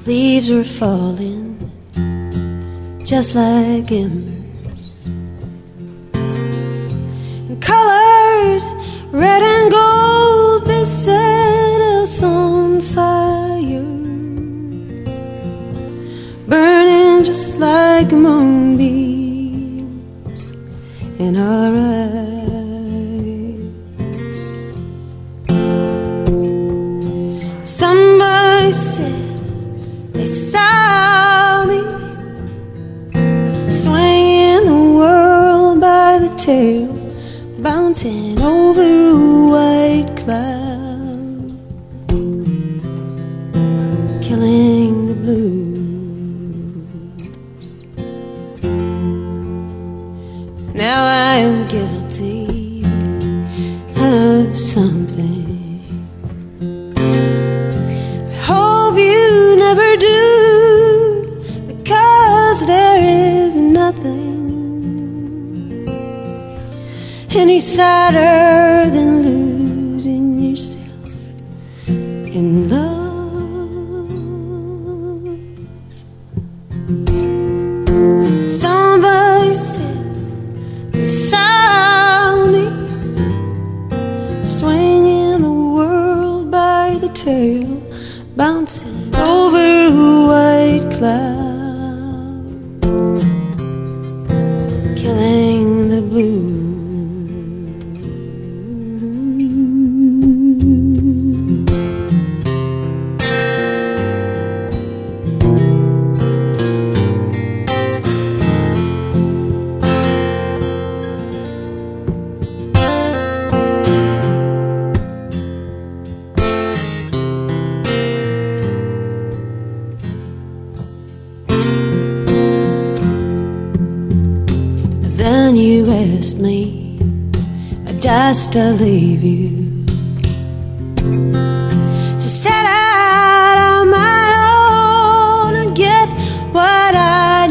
leaves were falling just like embers, and colors red and gold, they set us on fire, burning just like moonbeams in our eyes. Somebody said they saw me swinging the world by the tail, bouncing over a white cloud, killing the blues. Now I am guilty of something I hope you never do, because there is nothing any sadder than losing yourself in love. Somebody said they saw me swinging the world by the tail, bouncing over a white cloud, killing the blues. Then you asked me, just to leave you, to set out on my own and get what I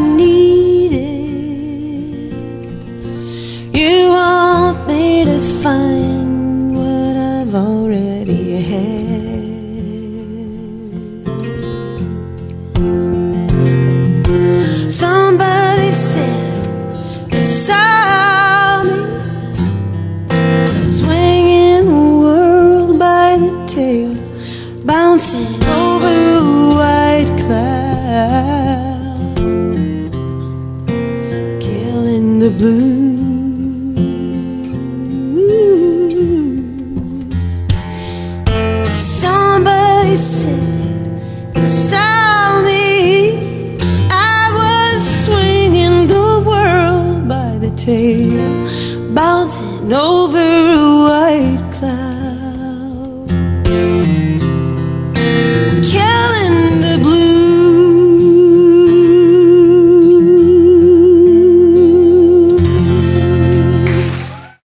needed. You want me to find what I've already had. Somebody said they saw me swinging the world by the tail, bouncing over a white cloud, killing the blues. Somebody said they saw me, I was swinging the world by the tail, bouncing over a white cloud.